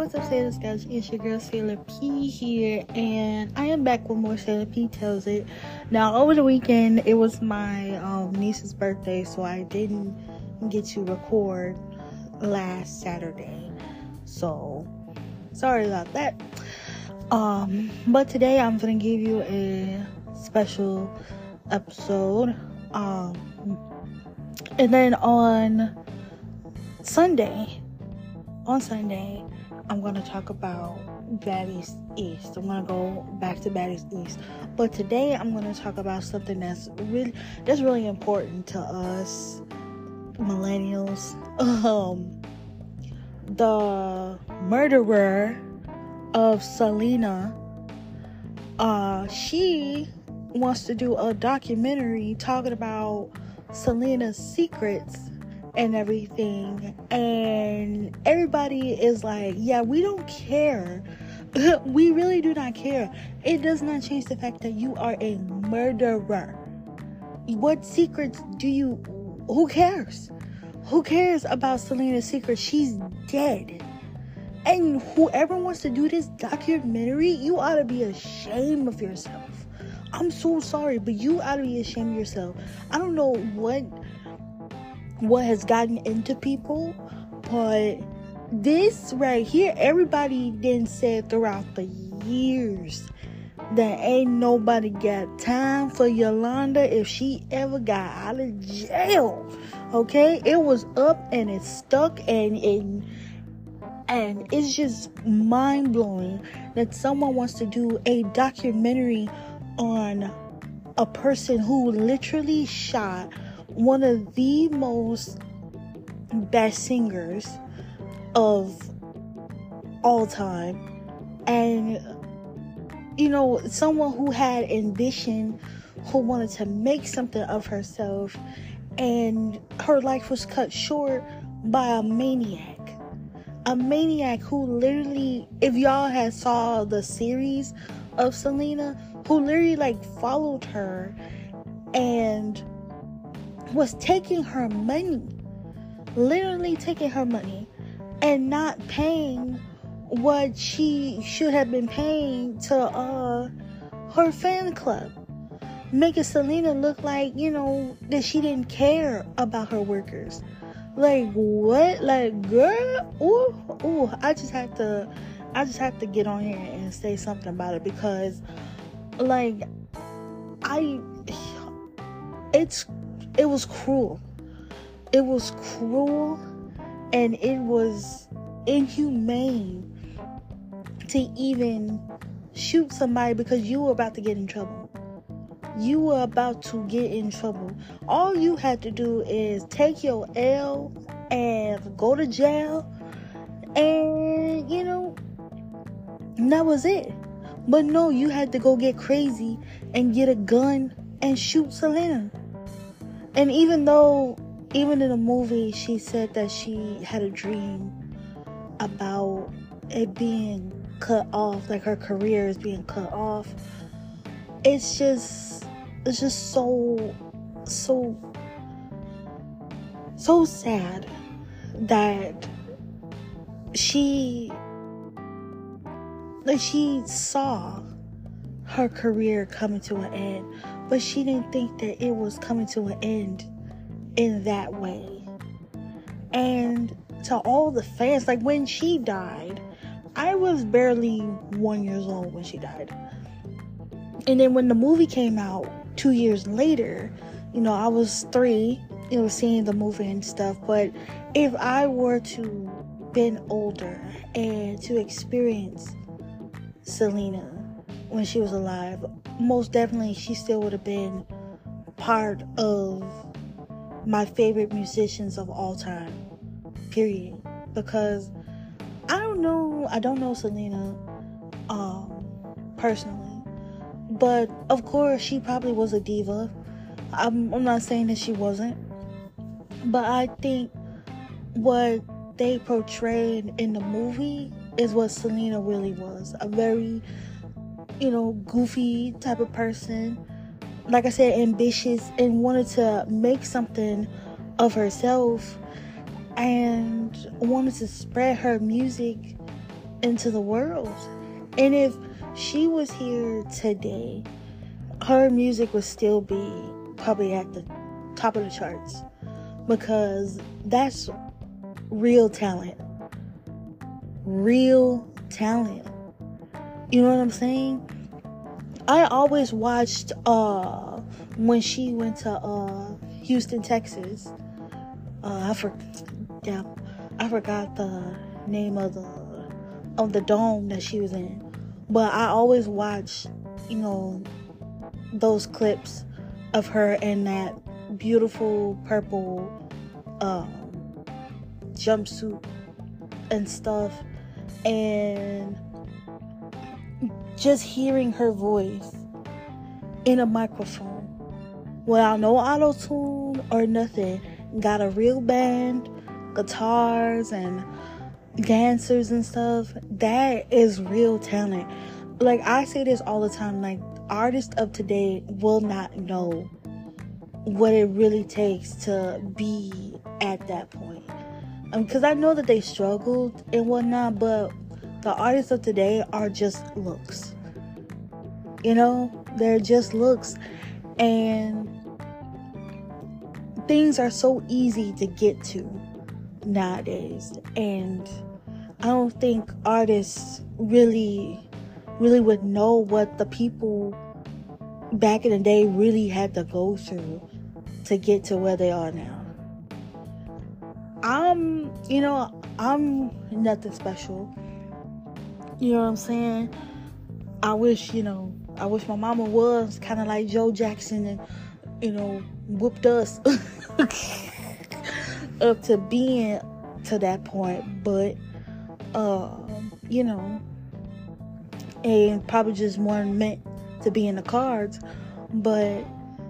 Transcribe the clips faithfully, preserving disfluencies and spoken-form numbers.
what's up, Sailor Scouts? It's your girl Sailor P here, and I am back with more Sailor P Tells It. Now, over the weekend, it was my um, niece's birthday, so I didn't get to record last Saturday. So, sorry about that. Um, but today I'm gonna give you a special episode. Um, and then on Sunday, on Sunday, I'm gonna talk about Baddies East. I'm gonna go back to Baddies East. But today I'm gonna talk about something that's really that's really important to us millennials. Um, the murderer of Selena. Uh, she wants to do a documentary talking about Selena's secrets and everything, and everybody is like, yeah, we don't care. We really do not care. It does not change the fact that you are a murderer. What secrets do you who cares? Who cares about Selena's secrets? She's dead. And whoever wants to do this documentary, you ought to be ashamed of yourself. I'm so sorry, but you ought to be ashamed of yourself. I don't know what what has gotten into people, but this right here, everybody then said throughout the years that ain't nobody got time for Yolanda if she ever got out of jail. Okay, it was up and it's stuck, and it and it's just mind-blowing that someone wants to do a documentary on a person who literally shot one of the most best singers of all time, and you know, someone who had ambition, who wanted to make something of herself, and her life was cut short by a maniac. A maniac who literally, if y'all had saw the series of Selena, who literally like followed her and was taking her money, literally taking her money, and not paying what she should have been paying to uh her fan club, making Selena look like, you know, that she didn't care about her workers. Like, what? Like, girl, ooh, ooh, I just have to, I just have to get on here and say something about it, because, like, I, it's, it was cruel. It was cruel, and it was inhumane to even shoot somebody because you were about to get in trouble. You were about to get in trouble. All you had to do is take your L and go to jail, and, you know, that was it. But no, you had to go get crazy and get a gun and shoot Selena. And even though, even in the movie, she said that she had a dream about it being cut off, like her career is being cut off. It's just, it's just so, so, so sad that she, that she saw her career coming to an end, but she didn't think that it was coming to an end in that way. And to all the fans, like, when she died, I was barely one years old when she died. And then when the movie came out two years later, you know, I was three, you know, seeing the movie and stuff. But if I were to been older and to experience Selena when she was alive, most definitely she still would have been part of my favorite musicians of all time, period. Because I don't know, I don't know Selena um, personally. But, of course, she probably was a diva. I'm, I'm not saying that she wasn't. But I think what they portrayed in the movie is what Selena really was. A very, you know, goofy type of person. Like I said, ambitious, and wanted to make something of herself, and wanted to spread her music into the world. And if she was here today, her music would still be probably at the top of the charts, because that's real talent. Real talent. You know what I'm saying? I always watched uh when she went to uh Houston, Texas. Uh I for yeah, I forgot the name of the of the dome that she was in. But I always watch, you know, those clips of her in that beautiful purple um, jumpsuit and stuff, and just hearing her voice in a microphone without no auto-tune or nothing. Got a real band, guitars and dancers and stuff. That is real talent. Like, I say this all the time, like, artists of today will not know what it really takes to be at that point. Because um, I know that they struggled and whatnot, but the artists of today are just looks. You know, they're just looks. And things are so easy to get to nowadays. And I don't think artists really, really would know what the people back in the day really had to go through to get to where they are now. I'm, you know, I'm nothing special. You know what I'm saying? I wish, you know, I wish my mama was kind of like Joe Jackson and, you know, whooped us up to being to that point. But, uh, you know, and probably just weren't meant to be in the cards. But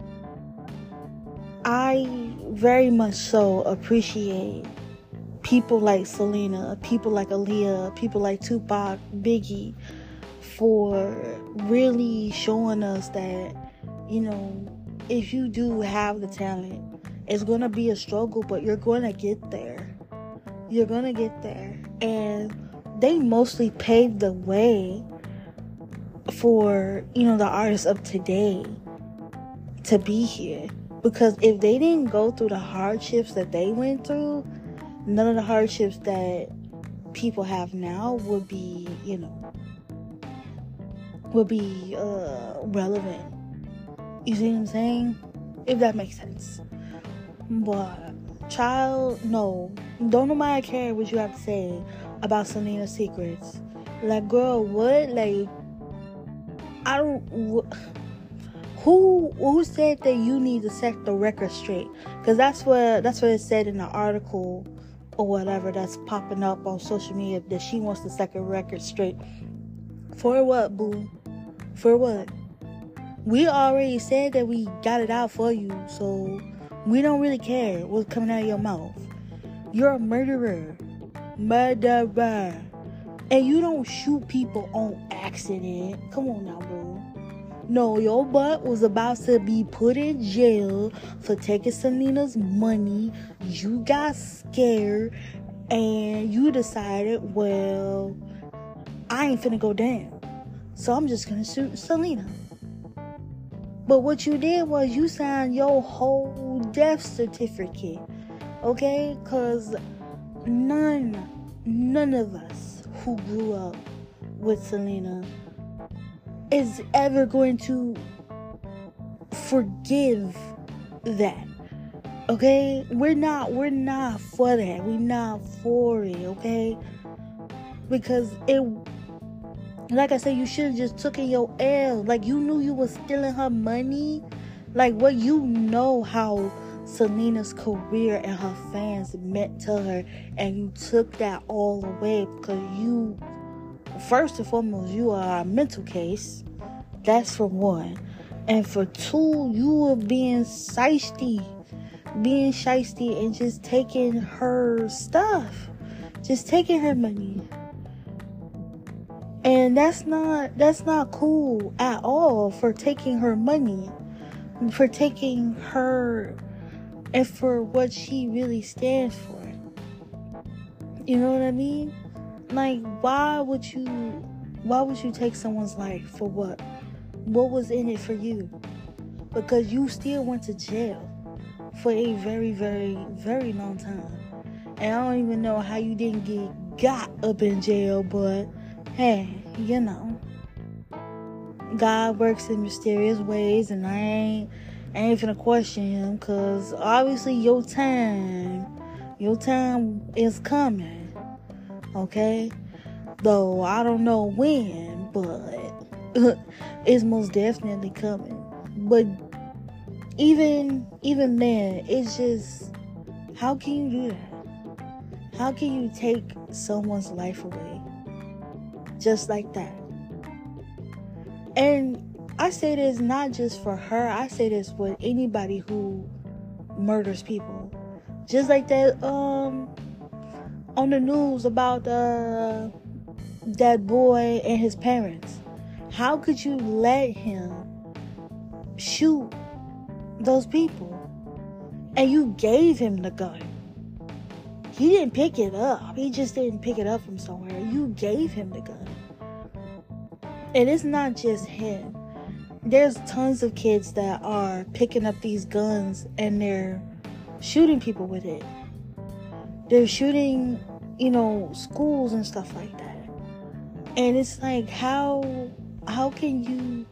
I very much so appreciate people like Selena, people like Aaliyah, people like Tupac, Biggie, for really showing us that, you know, if you do have the talent, it's going to be a struggle, but you're going to get there. You're going to get there. And they mostly paved the way for, you know, the artists of today to be here. Because if they didn't go through the hardships that they went through, none of the hardships that people have now would be, you know, would be uh, relevant. You see what I'm saying? If that makes sense. But, child, no. Don't nobody care what you have to say about Selena's secrets. Like, girl, what? Like, I don't... Wh- Who who said that you need to set the record straight? Because that's what that's what it said in the article or whatever that's popping up on social media, that she wants to set the record straight. For what, boo? For what? We already said that we got it out for you, so we don't really care what's coming out of your mouth. You're a murderer. Murderer. And you don't shoot people on accident. Come on now, bro. No, your butt was about to be put in jail for taking Selena's money. You got scared and you decided, well, I ain't finna go down, so I'm just gonna shoot Selena. But what you did was you signed your whole death certificate, okay? Because none, none of us who grew up with Selena is ever going to forgive that. Okay? We're not we're not for that. We're not for it, okay? Because it, like I said, you should have just taken your L. Like, you knew you was stealing her money. Like, what, you know how Selena's career and her fans meant to her, and you took that all away because you, first and foremost, you are a mental case. That's for one. And for two, you were being shiesty. Being shiesty and just taking her stuff. Just taking her money. And that's not, that's not cool at all, for taking her money. For taking her, and for what she really stands for. You know what I mean? Like, why would you, why would you take someone's life for what? What was in it for you? Because you still went to jail for a very, very, very long time. And I don't even know how you didn't get got up in jail, but hey, you know, God works in mysterious ways, and I ain't, I ain't finna question him, because obviously your time, your time is coming, okay? Though I don't know when, but it's most definitely coming. But even, even then, it's just, how can you do that? How can you take someone's life away just like that? And I say this not just for her. I say this with anybody who murders people. Just like that um on the news about uh, that boy and his parents. How could you let him shoot those people? And you gave him the gun. He didn't pick it up. He just didn't pick it up from somewhere. You gave him the gun. And it's not just him. There's tons of kids that are picking up these guns and they're shooting people with it. They're shooting, you know, schools and stuff like that. And it's like, how how can you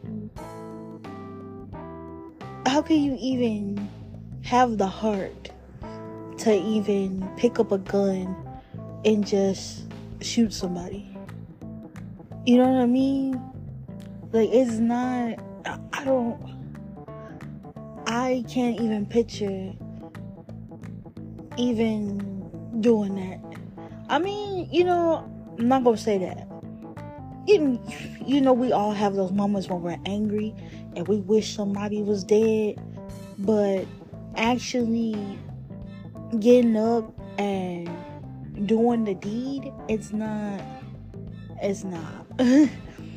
how can you even have the heart to even pick up a gun and just shoot somebody? You know what I mean? Like, it's not, I don't, I can't even picture even doing that. I mean, you know, I'm not gonna say that. You, you know, we all have those moments when we're angry and we wish somebody was dead, but actually getting up and doing the deed, it's not, it's not.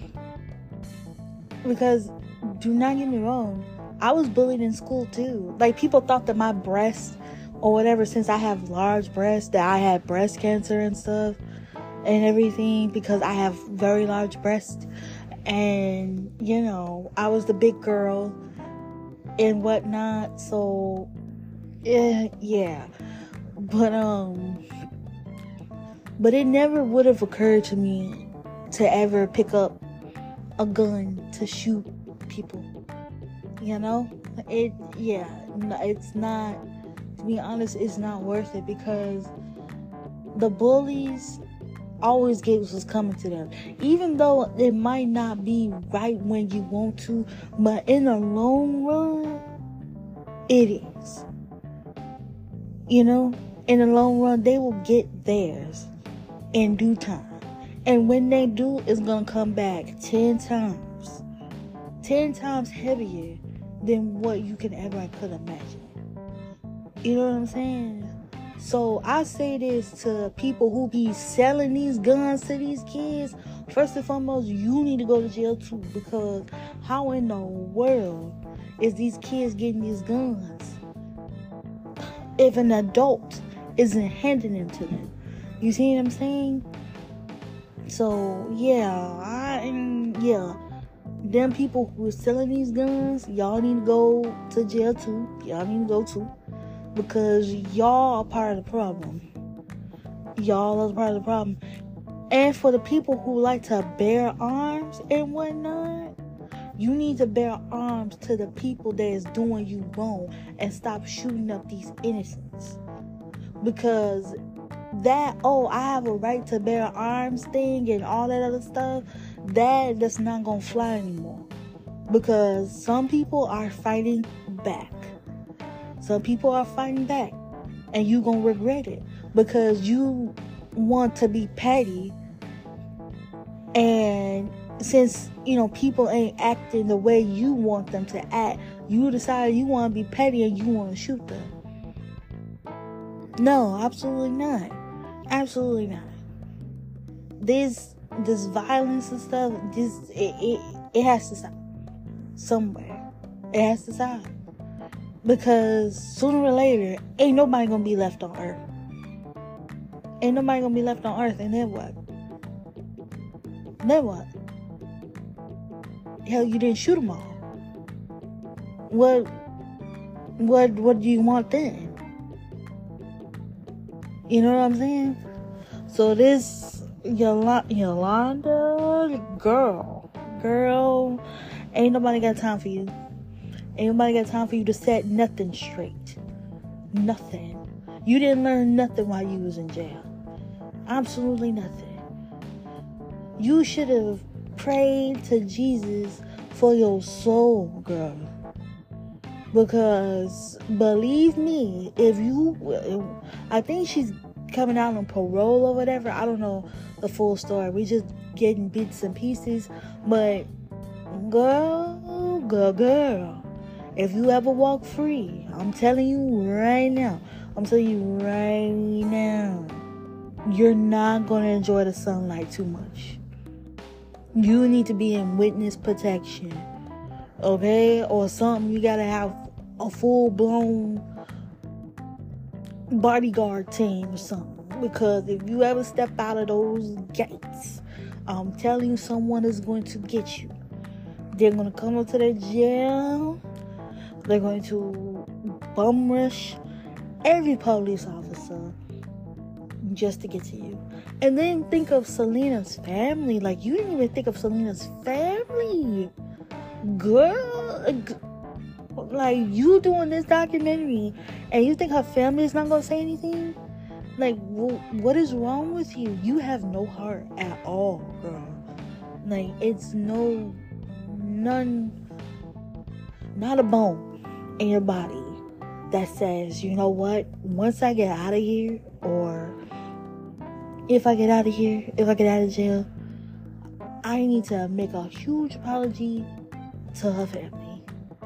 Because, do not get me wrong, I was bullied in school too. Like, people thought that my breasts or whatever, since I have large breasts, that I had breast cancer and stuff and everything, because I have very large breasts. And, you know, I was the big girl and whatnot. So, eh, yeah. But, um, but it never would have occurred to me to ever pick up a gun to shoot people. You know, it, yeah, it's not, to be honest, it's not worth it, because the bullies always get what's coming to them, even though it might not be right when you want to, but in the long run, it is. You know, in the long run, they will get theirs in due time. And when they do, it's going to come back ten times. ten times heavier than what you can ever could imagine. You know what I'm saying? So I say this to people who be selling these guns to these kids. First and foremost, you need to go to jail too. Because how in the world is these kids getting these guns if an adult isn't handing them to them? You see what I'm saying? So, yeah, I, yeah, them people who are selling these guns, y'all need to go to jail too. Y'all need to go too. Because y'all are part of the problem. Y'all are part of the problem. And for the people who like to bear arms and whatnot, you need to bear arms to the people that is doing you wrong and stop shooting up these innocents. Because that, oh, I have a right to bear arms thing and all that other stuff, that that's not gonna fly anymore. Because some people are fighting back. Some people are fighting back. And you gonna regret it. Because you want to be petty. And since, you know, people ain't acting the way you want them to act, you decide you want to be petty and you want to shoot them. No, absolutely not. Absolutely not. This this violence and stuff, this it, it it has to stop somewhere. It has to stop, because sooner or later, ain't nobody gonna be left on Earth. Ain't nobody gonna be left on Earth, and then what? Then what? Hell, you didn't shoot them all. What, what, what do you want then? You know what I'm saying? So this Yola- Yolanda, girl, girl, ain't nobody got time for you. Ain't nobody got time for you to set nothing straight. Nothing. You didn't learn nothing while you was in jail. Absolutely nothing. You should have prayed to Jesus for your soul, girl. Because, believe me, if you... I think she's coming out on parole or whatever. I don't know the full story. We just getting bits and pieces. But, girl, girl, girl, if you ever walk free, I'm telling you right now, I'm telling you right now, you're not going to enjoy the sunlight too much. You need to be in witness protection, okay? Or something. You got to have a full-blown bodyguard team or something. Because if you ever step out of those gates, I'm telling you, someone is going to get you. They're going to come up to the jail. They're going to bum rush every police officer just to get to you. And then think of Selena's family. Like, you didn't even think of Selena's family. Girl, like, you doing this documentary and you think her family is not going to say anything? Like, what is wrong with you? You have no heart at all, girl. Like, it's no, none, not a bone in your body that says, you know what, once I get out of here, or if I get out of here, if I get out of jail, I need to make a huge apology to her family.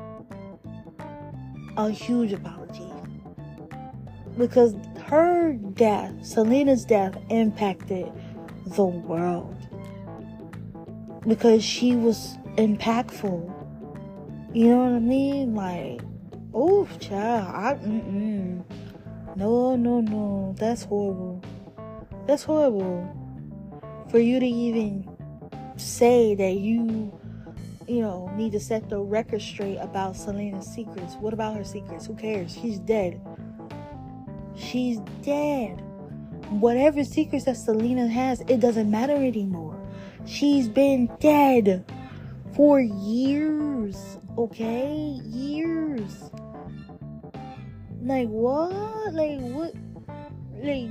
A huge apology. Because her death, Selena's death, impacted the world. Because she was impactful. You know what I mean? Like, oh, child, I, mm-mm. No, no, no. That's horrible. That's horrible. For you to even say that you, you know, need to set the record straight about Selena's secrets. What about her secrets? Who cares? She's dead. She's dead. Whatever secrets that Selena has, it doesn't matter anymore. She's been dead for years. Okay? Years. Like, what? Like, what? Like,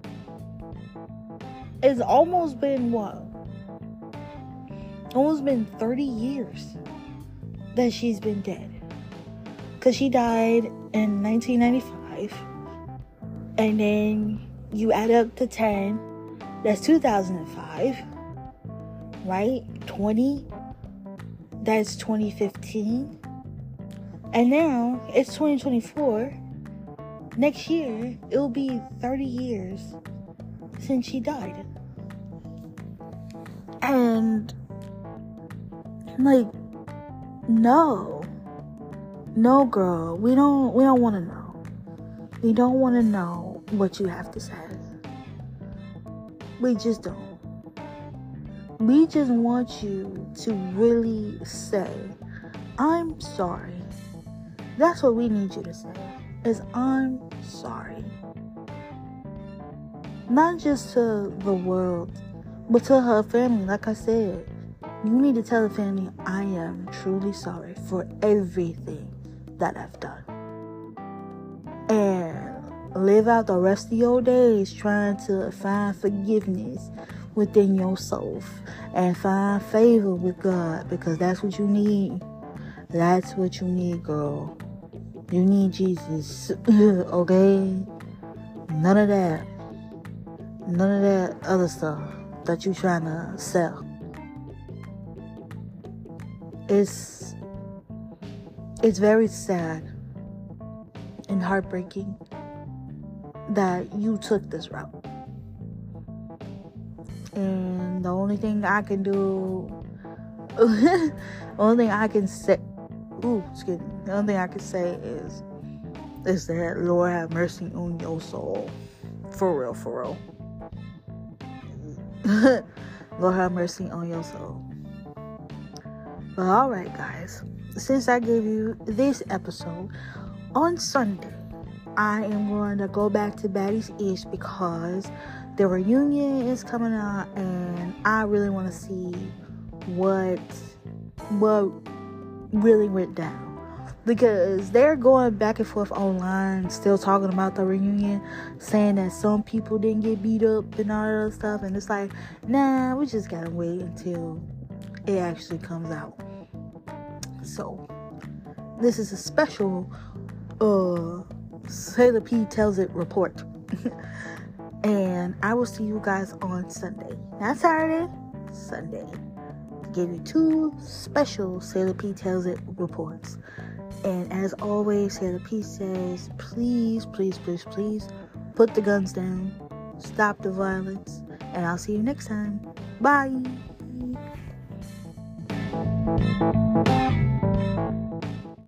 it's almost been what? Almost been thirty years that she's been dead. Because she died in nineteen ninety-five. And then you add up to ten. That's two thousand five. Right? twenty. That's twenty fifteen. And now it's twenty twenty-four. Next year, it'll be thirty years since she died. And, like, no. No, girl. We don't, we don't want to know. We don't want to know what you have to say. We just don't. We just want you to really say, I'm sorry. That's what we need you to say. Is I'm sorry. Not just to the world, but to her family. Like I said, you need to tell the family, I am truly sorry for everything that I've done. And live out the rest of your days trying to find forgiveness within yourself and find favor with God, because that's what you need. That's what you need, girl. You need Jesus. Okay? None of that. None of that other stuff that you trying to sell. It's it's very sad and heartbreaking that you took this route. And the only thing I can do the only thing I can say ooh, excuse me. The only thing I can say is is that Lord have mercy on your soul. For real, for real. Lord have mercy on your soul. But alright, guys. Since I gave you this episode, on Sunday, I am going to go back to Baddies Ish because the reunion is coming out and I really want to see what what really went down. Because they're going back and forth online, still talking about the reunion, saying that some people didn't get beat up and all that other stuff. And it's like, nah, we just gotta wait until it actually comes out. So, this is a special uh, Sailor P Tells It report. And I will see you guys on Sunday. Not Saturday, Sunday. To give you two special Sailor P Tells It reports. And as always, Sailor P says, please, please, please, please, put the guns down. Stop the violence. And I'll see you next time. Bye.